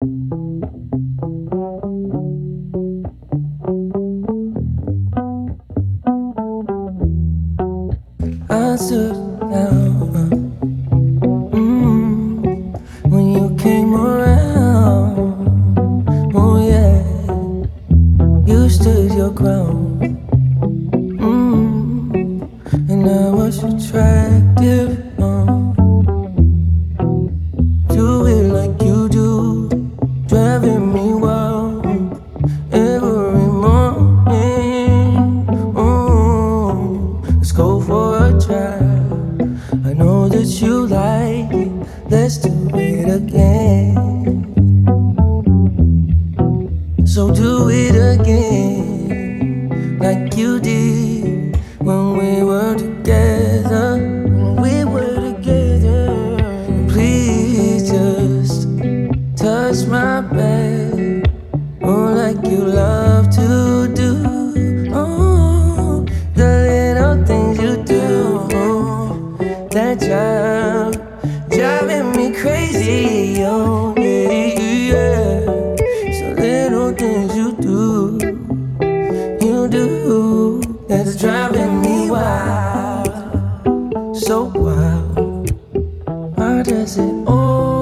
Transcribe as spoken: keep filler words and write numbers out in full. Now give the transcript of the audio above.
I stood down mm, when you came around. Oh yeah, you stood your ground, mm, and I was attractive. Uh, do it like you do, driving me wild every morning. Oh, let's go for a drive. I know that you like it. Let's do it again. So do it again, like you did when we were together. When we were together. Please just touch my back, oh, like you love to do. Oh, the little things you do, oh, that drive, driving me crazy. Oh yeah, yeah. So little things you do, you do, that's driving me wild, so wild. Why does it all